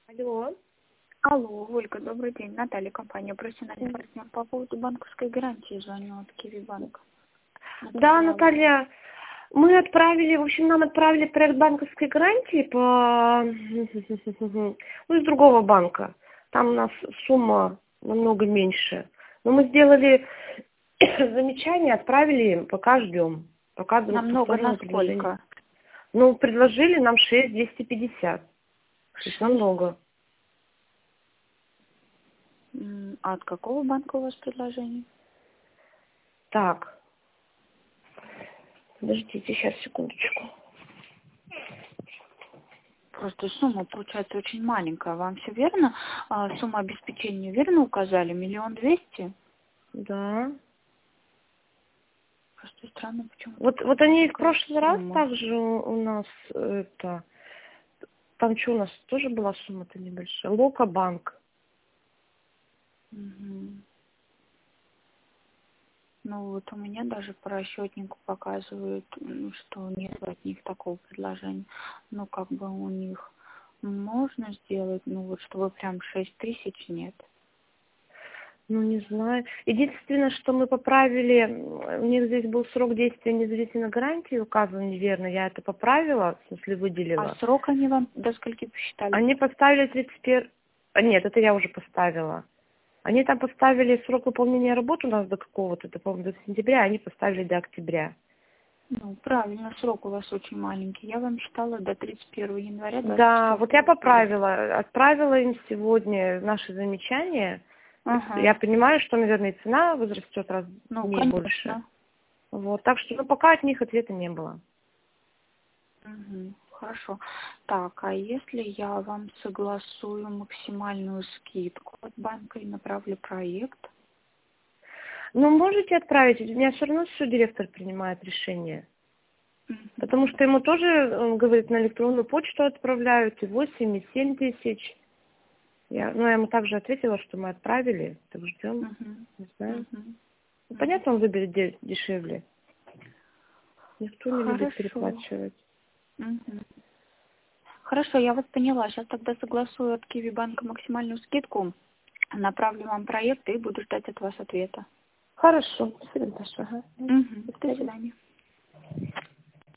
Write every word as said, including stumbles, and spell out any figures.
Алло. Алло, Ольга, добрый день. Наталья, компания «Профессиональный партнер». По поводу банковской гарантии звоню от Киви-банка. Да, Наталья, мы отправили, в общем, нам отправили проект банковской гарантии по, ну, из другого банка. Там у нас сумма намного меньше. Но мы сделали замечание, отправили им, пока ждем. Пока Намного повторное на предложение. сколько? Ну, предложили нам шесть двести пятьдесят. То есть намного. М, А от какого банка у вас предложение? Так. Подождите, сейчас, секундочку. Просто сумма получается очень маленькая. Вам все верно? А, сумма обеспечения верно указали? Миллион двести? Да. Просто странно, почему Вот, такая вот они в маленькая прошлый раз сумма. также у у нас это... Там что у нас тоже была сумма-то небольшая? Лока-банк. Мгм. Ну вот у меня даже по расчетнику показывают, м, что нет от них такого предложения. Ну как бы у них можно сделать, ну вот чтобы прям шесть тысяч нет. Ну, не знаю. Единственное, что мы поправили, м, у них здесь был срок действия независимой гарантии указан неверно. Я это поправила, в смысле А выделила. срок они вам до скольки посчитали? Они поставили тридцать первое... Нет, это я уже поставила. Они там поставили срок выполнения работ у нас до какого-то, это, по-моему, до сентября, а они поставили до октября. Ну, правильно, срок у вас очень маленький. Я вам считала до тридцать первого января двадцать Да, вот я четвёртого года. поправила, отправила им сегодня наши замечания. Я Ага. понимаю, что, наверное, и цена возрастет раз в Ну, дней больше. конечно. Вот, так что, ну, пока от них ответа не было. Мгм. Хорошо. Так, а если я вам согласую максимальную скидку от банка и направлю проект? Ну, можете отправить, у меня все равно все директор принимает решение. Мгм. Потому что ему тоже, он говорит, на электронную почту отправляют и восемь, и семь тысяч. Я, ну, я ему также ответила, что мы отправили, так ждем, Мгм. не знаю. Мгм. Ну, Мгм. понятно, он выберет де- дешевле. Никто не любит Хорошо. переплачивать. Мгм. Хорошо, я вас поняла. Сейчас тогда согласую от Киви банка максимальную скидку, направлю вам проект и буду ждать от вас ответа. Хорошо, спасибо, Даша. Ага. Мгм. До До свидания. свидания.